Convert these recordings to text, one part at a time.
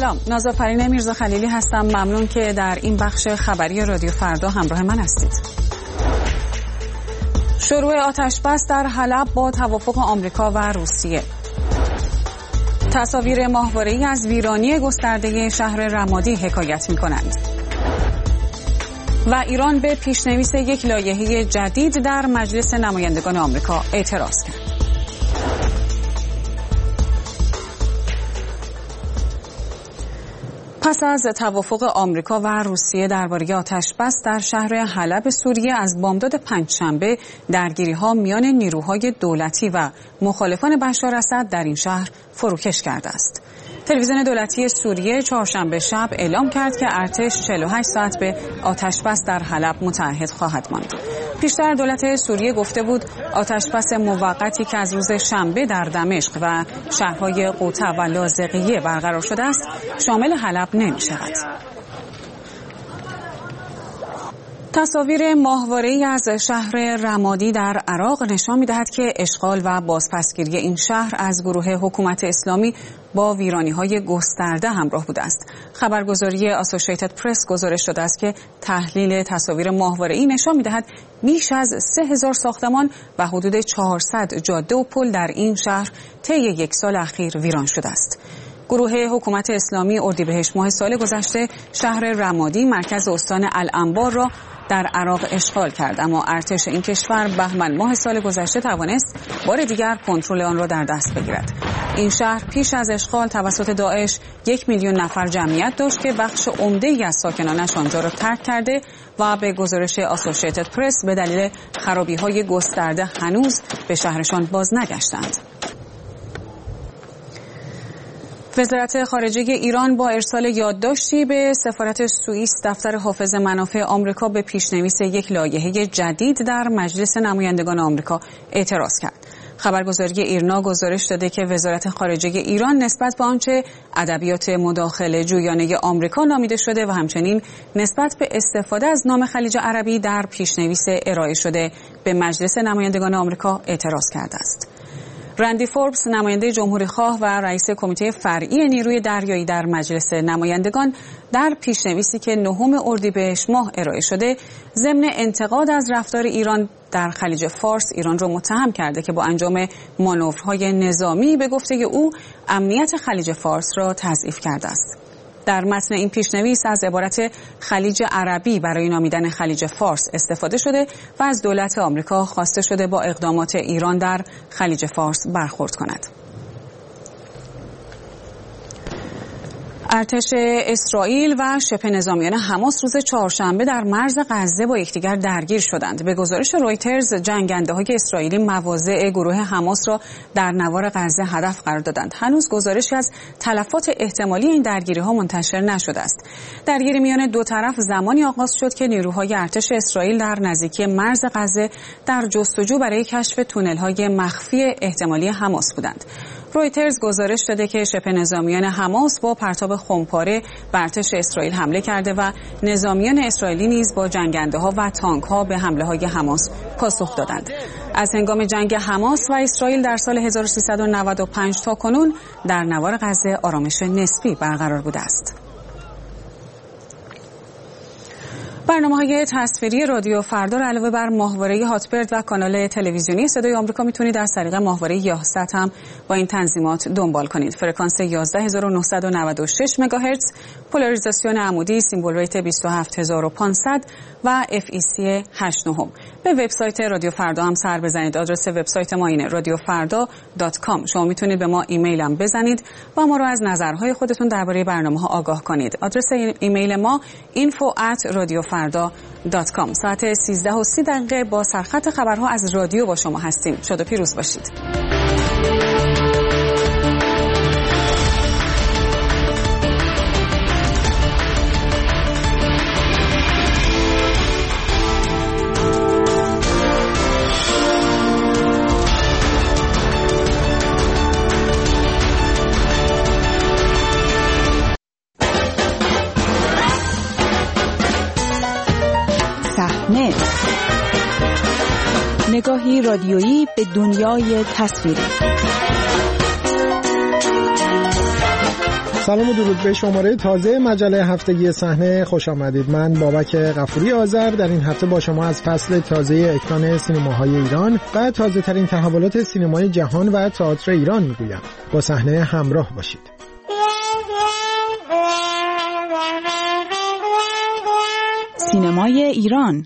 سلام، نازافرین میرزا خلیلی هستم. ممنون که در این بخش خبری رادیو فردا همراه من هستید. شروع آتش‌بس در حلب با توافق آمریکا و روسیه. تصاویر ماهواره‌ای از ویرانی گسترده شهر رمادی حکایت می‌کنند. و ایران به پیشنویس یک لایحه جدید در مجلس نمایندگان آمریکا اعتراض کرد. پس از توافق آمریکا و روسیه درباره آتش‌بس در شهر حلب سوریه، از بامداد پنجشنبه درگیری‌ها میان نیروهای دولتی و مخالفان بشار اسد در این شهر فروکش کرده است. تلویزیون دولتی سوریه چهارشنبه شب اعلام کرد که ارتش 48 ساعت به آتش‌بس در حلب متعهد خواهد ماند. پیشتر دولت سوریه گفته بود آتش‌بس موقتی که از روز شنبه در دمشق و شهرهای قوطه و لاذقیه برقرار شده است شامل حلب نمی‌شود. تصاویر ماهواره‌ای از شهر رمادی در عراق نشان می‌دهد که اشغال و بازپسگیری این شهر از گروه حکومت اسلامی با ویرانی‌های گسترده همراه بوده است. خبرگزاری آسوشیتد پرس گزارش داده است که تحلیل تصاویر ماهواره‌ای نشان می‌دهد بیش از 3000 ساختمان و حدود 400 جاده و پل در این شهر طی یک سال اخیر ویران شده است. گروه حکومت اسلامی اردیبهشت ماه سال گذشته شهر رمادی مرکز استان الانبار را در عراق اشغال کرد، اما ارتش این کشور بهمن ماه سال گذشته توانست بار دیگر کنترل آن را در دست بگیرد. این شهر پیش از اشغال توسط داعش 1 میلیون نفر جمعیت داشت که بخش عمده‌ای از ساکنانش آنجا را ترک کرده و به گزارش آسوشیتد پرس به دلیل خرابی‌های گسترده هنوز به شهرشان باز نگشتند. وزارت خارجه ایران با ارسال یادداشتی به سفارت سوئیس دفتر حافظ منافع آمریکا به پیشنویس یک لایحه جدید در مجلس نمایندگان آمریکا اعتراض کرد. خبرگزاری ایرنا گزارش داده که وزارت خارجه ایران نسبت به آنچه ادبیات مداخله جویانه آمریکا نامیده شده و همچنین نسبت به استفاده از نام خلیج عربی در پیشنویس ارائه شده به مجلس نمایندگان آمریکا اعتراض کرده است. رندی فوربس، نماینده جمهوری‌خواه و رئیس کمیته فرعی نیروی دریایی در مجلس نمایندگان، در پیشنویسی که 9 اردیبهشت ماه ارائه شده ضمن انتقاد از رفتار ایران در خلیج فارس ایران را متهم کرده که با انجام مانورهای نظامی به گفته او امنیت خلیج فارس را تضعیف کرده است. در متن این پیشنویس از عبارت خلیج عربی برای نامیدن خلیج فارس استفاده شده و از دولت آمریکا خواسته شده با اقدامات ایران در خلیج فارس برخورد کند. ارتش اسرائیل و شبه نظامیان حماس روز چهارشنبه در مرز غزه با یکدیگر درگیر شدند. به گزارش رویترز جنگنده‌های اسرائیلی مواضع گروه حماس را در نوار غزه هدف قرار دادند. هنوز گزارشی از تلفات احتمالی این درگیری‌ها منتشر نشده است. درگیری میان دو طرف زمانی آغاز شد که نیروهای ارتش اسرائیل در نزدیکی مرز غزه در جستجو برای کشف تونل‌های مخفی احتمالی حماس بودند. رویترز گزارش داده که شبه نظامیان حماس با پرتاب خمپاره به ارتش اسرائیل حمله کرده و نظامیان اسرائیلی نیز با جنگنده‌ها و تانک‌ها به حمله‌های حماس پاسخ دادند. از هنگام جنگ حماس و اسرائیل در سال 1395 تا کنون در نوار غزه آرامش نسبی برقرار بوده است. برنامه‌های تصویری رادیو فردا را علاوه بر ماهواره هاتبرد و کانال تلویزیونی صدای آمریکا میتونید از طریق ماهواره یاهست هم با این تنظیمات دنبال کنید. فرکانس 11996 مگاهرتز، پولاریزاسیون عمودی، سیمبل ریت 27500 و FEC 8.9. به وبسایت رادیو فردا هم سر بزنید. آدرس وبسایت ما اینه radiofarda.com. شما میتونید به ما ایمیل هم بزنید و ما رو از نظرهای خودتون درباره برنامه‌ها آگاه کنید. آدرس ایمیل ما info@radiofarda.com. ساعت 13:30 با سرخط خبرها از رادیو با شما هستیم. شاد و پیروز باشید. نگاهی رادیویی به دنیای تصویری. سلام و درود به شماره تازه مجله هفتگی صحنه خوش آمدید. من بابک غفوری آذر در این هفته با شما از فصل تازه اکران سینماهای ایران و تازه ترین تحولات سینمای جهان و تئاتر ایران میگویم. با صحنه همراه باشید. سینمای ایران،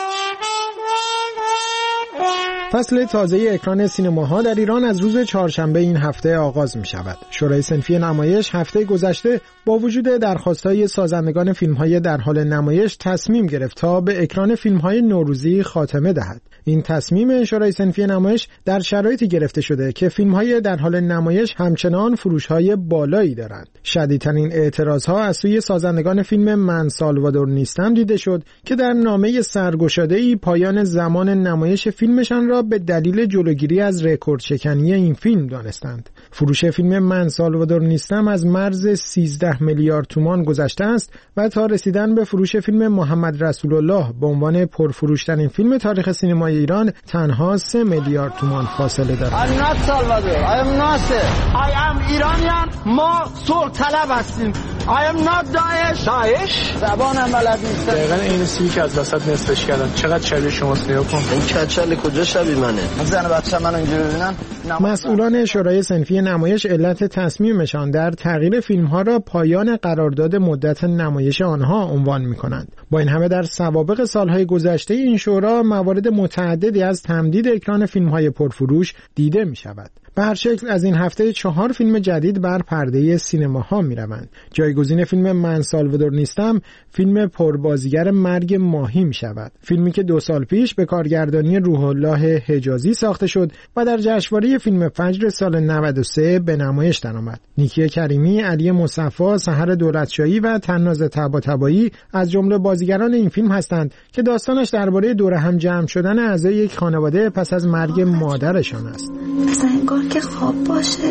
فصل تازه اکران سینماها در ایران از روز چهارشنبه این هفته آغاز می شود. شورای صنفی نمایش هفته گذشته با وجود درخواست‌های سازندگان فیلم‌های در حال نمایش تصمیم گرفت تا به اکران فیلم‌های نوروزی خاتمه دهد. این تصمیم شورای صنفی نمایش در شرایطی گرفته شده که فیلم‌های در حال نمایش همچنان فروش‌های بالایی دارند. شدیدترین اعتراض‌ها از سوی سازندگان فیلم من سالوادور نیستم دیده شد که در نامه سرگشاده‌ای پایان زمان نمایش فیلمشان را به دلیل جلوگیری از رکورد شکنی این فیلم دانستند. فروش فیلم من سالوادور نیستم از مرز 13 میلیارد تومان گذشته است و تا رسیدن به فروش فیلم محمد رسول الله به عنوان پرفروش‌ترین فیلم تاریخ سینمای ایران تنها 3 میلیارد تومان فاصله دارد. I'm not Salvador. I am Nasser. I am Iranian. ما صلح طلب هستیم. I am not Daesh. زبانم بلد نیستم. دقیقاً این چیزی که از وسط نصفش کردن. چقدر شبیه شماست نگاه کن. این کچل کجا شبیه منه؟ زن بچه منو اینجوری ببینن. مسئولان شورای صنفی نمایش علت تصمیمشان در تغییر فیلم‌ها را پایان قرارداد مدت نمایش آنها عنوان می‌کنند. با این همه در سوابق سال‌های گذشته این شورا موارد متعددی از تمدید اکران فیلم‌های پرفروش دیده می‌شود. به هر شکل از این هفته 4 فیلم جدید بر پرده سینماها می‌روند. جایگزین فیلم من سالوادور نیستم، فیلم پربازیگر مرگ ماهی می‌شود. فیلمی که 2 سال پیش به کارگردانی روح الله حجازی ساخته شد و در جشنواره فیلم فجر سال 93 به نمایش درآمد. نیکی کریمی، علی مصفی، سحر دولتشاهی و تناز طباطبایی از جمله بازیگران این فیلم هستند که داستانش درباره دور هم جمع شدن اعضای یک خانواده پس از مرگ مادرشان است. مثلا انگار که خواب باشه.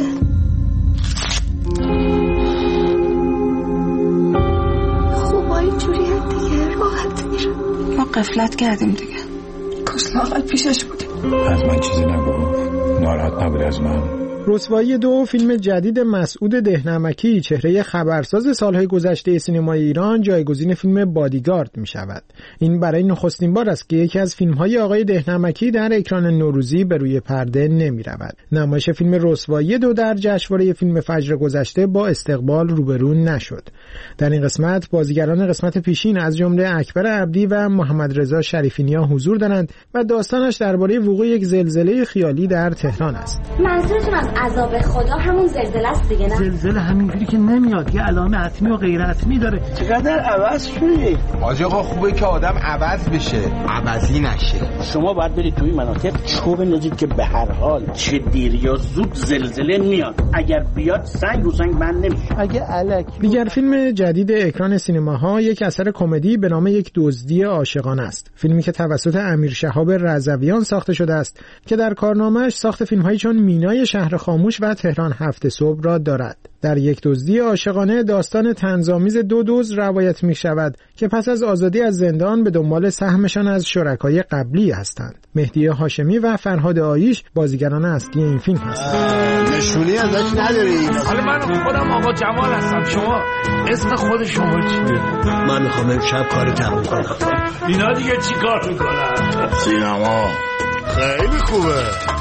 خوبایی جوریه دیگه، راحت میره. ما قفلت کردیم دیگه. کاش لااقل پیشش بودیم. از من چیزی نگو، ناراحت نبود از من. رسوایی 2 فیلم جدید مسعود دهنمکی، چهره خبرساز سالهای گذشته سینمای ایران، جایگزین فیلم بادیگارد می شود. این برای نخستین بار است که یکی از فیلم‌های آقای دهنمکی در اکران نوروزی به روی پرده نمی رود. نمایش فیلم رسوایی 2 در جشنواره فیلم فجر گذشته با استقبال روبرو نشد. در این قسمت بازیگران قسمت پیشین از جمله اکبر عبدی و محمد رضا شریفی‌نیا حضور دارند و داستانش درباره وقوع یک زلزله خیالی در تهران است. منظورتون از عذاب خدا همون زلزله است دیگه؟ نه، زلزله همینجوری که نمیاد، یه علامه حتمی و غیر حتمی داره. چقدر عوض شدی؟ حاج آقا خوبه که آدم عوض بشه، عوضی نشه. شما باید برید توی مناطق چوب بندازید که به هر حال چه دیر یا زود زلزله میاد. اگر بیاد سنگ رو سنگ بند نمیشه. اگه الکی. دیگر فیلم جدید اکران سینماها یک اثر کمدی به نام یک دزدی عاشقانه است. فیلمی که توسط امیر شهاب رضویان ساخته شده است که در کارنامه‌اش ساخت فیلم‌هایی چون مینای شهر خاموش و تهران 7 صبح را دارد. در یک دزدی عاشقانه داستان طنزآمیز 2 دزد روایت می شود که پس از آزادی از زندان به دنبال سهمشان از شرکای قبلی هستند. مهدی هاشمی و فرهاد آیش بازیگران اصلی این فیلم هستند. نشونی ازش نداری؟ حالا من خودم آقا جمال هستم. شما اسم خود شما چیه؟ من میخوام امشب کاری تموم کنم. اینا دیگه چی کار میکنن؟ سینما خیلی خوبه.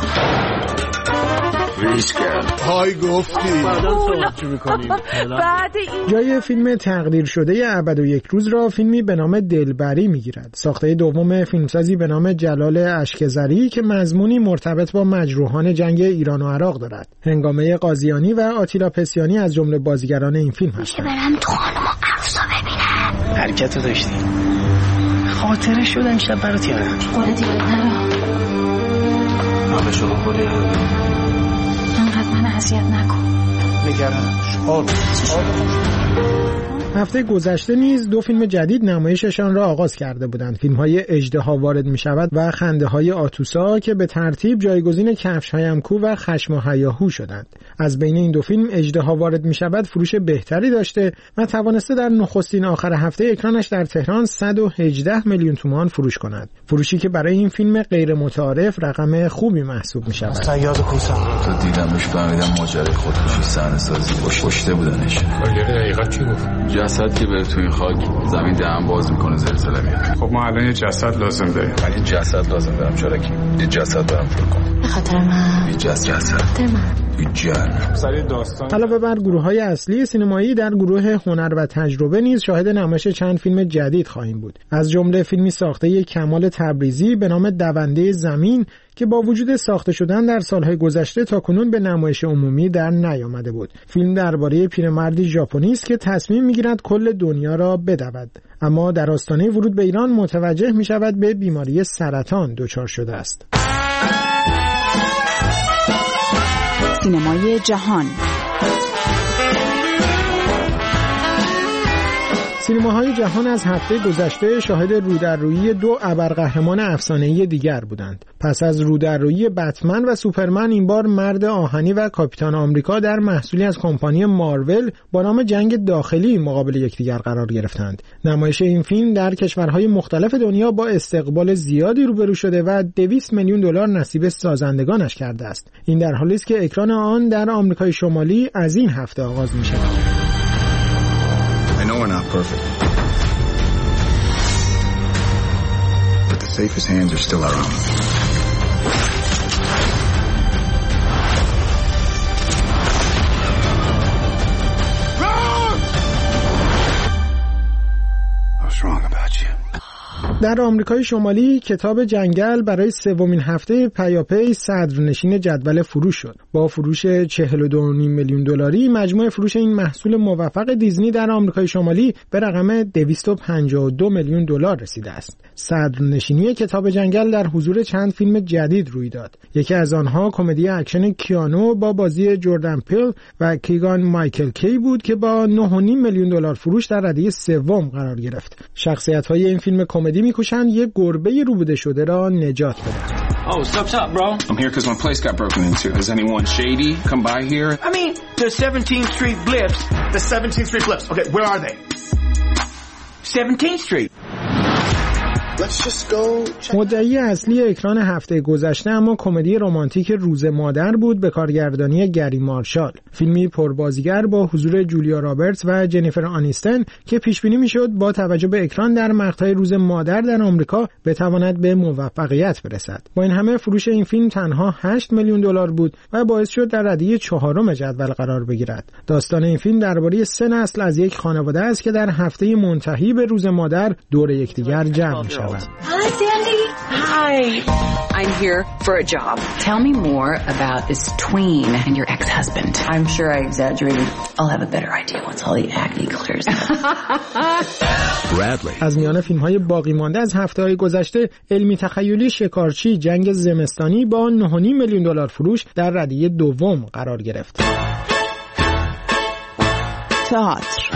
های گفتی بعداً صحبت می‌کنیم. جای فیلم تقدیر شده ابد و یک روز را فیلمی به نام دلبری می‌گیرد. ساخته دوم فیلمسازی به نام جلال اشکزری که مضمونی مرتبط با مجروحان جنگ ایران و عراق دارد. هنگامه قاضیانی و آتیلا پسیانی از جمله بازیگران این فیلم هستند. برم تو خانم افسا ببینم. حرکت رو داشتی. خاطره شد امشب برات یادم. قول دیگه نرو. ما به شما قولی انقدر من اذیت نکن. نگرانم. هفته گذشته نیز دو فیلم جدید نمایششان را آغاز کرده بودند. فیلم‌های اژدها وارد می‌شود و خنده‌های آتوسا که به ترتیب جایگزین کفش‌هایم کو و خشم و هیاهو شدند. از بین این دو فیلم اژدها وارد می‌شود فروش بهتری داشته و توانسته در نخستین آخر هفته اکرانش در تهران 118 میلیون تومان فروش کند. فروشی که برای این فیلم غیر متعارف رقم خوبی محسوب می‌شود. صیاد کوسم تو دیدمش فهمیدم ماجرای خودکشی صحنه‌سازی کشته بودنش. دقیقاً چی گفت؟ جسد که بره توی این خاک زمین دهن باز میکنه زلزله میاد. خب ما الان یه جسد لازم داریم. من یه جسد لازم دارم. چرا که یه جسد دارم فکر کنم. به خاطر من. یه جسد. یه جن. سری داستان. علاوه بر گروه‌های اصلی سینمایی در گروه هنر و تجربه نیز شاهد نمایش چند فیلم جدید خواهیم بود. از جمله فیلمی ساخته کمال تبریزی به نام دونده زمین که با وجود ساخته شدن در سالهای گذشته تاکنون به نمایش عمومی در نیامده بود. فیلم درباره پیرمردی ژاپنی است که تصمیم می‌گیرد کل دنیا را بدود، اما در آستانه ورود به ایران متوجه می‌شود به بیماری سرطان دچار شده است. سینمای جهان. سینماهای جهان از هفته گذشته شاهد رودررویی دو ابرقهرمان افسانه‌ای دیگر بودند. پس از رودررویی بتمن و سوپرمن، این بار مرد آهنی و کاپیتان آمریکا در محصولی از کمپانی مارول با نام جنگ داخلی مقابل یکدیگر قرار گرفتند. نمایش این فیلم در کشورهای مختلف دنیا با استقبال زیادی روبرو شده و 200 میلیون دلار نصیب سازندگانش کرده است. این در حالی است که اکران آن در آمریکای شمالی از این هفته آغاز می‌شود. I know we're not perfect, but the safest hands are still our own. Wrong! I was wrong about you. در آمریکای شمالی کتاب جنگل برای سومین هفته پیاپی صدرنشین جدول فروش شد. با فروش 42.5 میلیون دلاری مجموع فروش این محصول موفق دیزنی در آمریکای شمالی به رقم 252 میلیون دلار رسیده است. صدرنشینی کتاب جنگل در حضور چند فیلم جدید روی داد. یکی از آنها کمدی اکشن کیانو با بازی جردن پیل و کیگان مایکل کی بود که با 9.5 میلیون دلار فروش در رده سوم قرار گرفت. شخصیت‌های این فیلم کمدی می‌کوشند یک گربه روبوده شده را نجات بدهند. Oh, what's up, bro? I'm here because my place got broken into. Is anyone shady come by here? I mean, the 17th Street Blips. The 17th Street Blips. Okay, where are they? 17th Street. مدعی اصلی اکران هفته گذشته اما کمدی رمانتیک روز مادر بود به کارگردانی گری مارشال. فیلمی پربازیگر با حضور جولیا رابرتس و جنیفر آنیستن که پیش بینی میشد با توجه به اکران در مقطع روز مادر در آمریکا بتواند به موفقیت برسد. با این همه فروش این فیلم تنها 8 میلیون دلار بود و باعث شد در رده 4 جدول قرار بگیرد. داستان این فیلم درباره 3 نسل از یک خانواده است که در هفته منتهی به روز مادر دور یکدیگر جمع می‌شوند. Hi, Sandy. Hi. I'm here for a job. Tell me more about this tween and your ex-husband. I'm sure I exaggerated. I'll have a better idea once all the acne clears up. Bradley. از میان فیلم‌های باقی مانده از هفته‌های گذشته علمی تخیلی شکارچی جنگ زمستانی با 9.5 میلیون دلار فروش در رده دوم قرار گرفت. تئاتر.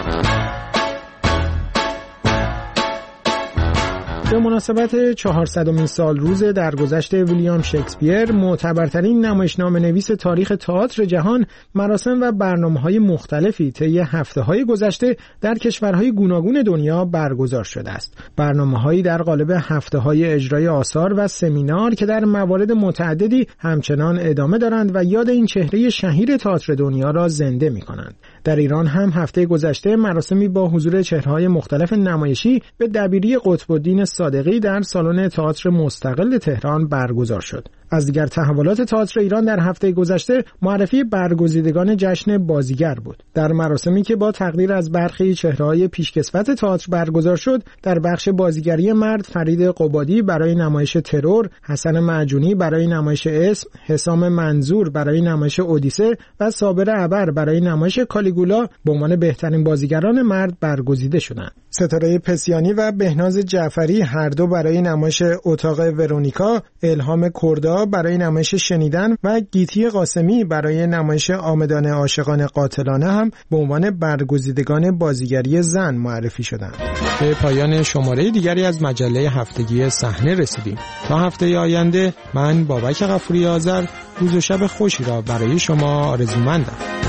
به مناسبت 400مین سال روز درگذشت ویلیام شکسپیر، معتبرترین نمایشنامه‌نویس تاریخ تئاتر جهان، مراسم و برنامه‌های مختلفی طی هفته‌های گذشته در کشورهای گوناگون دنیا برگزار شده است. برنامه‌هایی در قالب هفته‌های اجرای آثار و سمینار که در موارد متعددی همچنان ادامه دارند و یاد این چهره شهیر تئاتر دنیا را زنده می‌کنند. در ایران هم هفته گذشته مراسمی با حضور چهره‌های مختلف نمایشی به دبیری قطب‌الدین صادقی در سالن تئاتر مستقل تهران برگزار شد. از دیگر تحولات تئاتر ایران در هفته گذشته معرفی برگزیدگان جشن بازیگر بود. در مراسمی که با تقدیر از برخی چهره‌های پیشکسوت تئاتر برگزار شد، در بخش بازیگری مرد فرید قبادی برای نمایش ترور، حسن معجونی برای نمایش اسم، حسام منظور برای نمایش اودیسه و صابر ابر برای نمایش کالیگولا به عنوان بهترین بازیگران مرد برگزیده شدند. ستاره پسیانی و بهناز جعفری هر دو برای نمایش اتاق ورونیکا، الهام کردا آمریکا برای نمایش شنیدن و گیتی قاسمی برای نمایش آمدانه عاشقان قاتلانه هم به عنوان برگزیدگان بازیگری زن معرفی شدند. به پایان شماره دیگری از مجله هفتگی صحنه رسیدیم. تا هفته آینده من بابک غفوری آذر روز و شب خوشی را برای شما آرزومندم.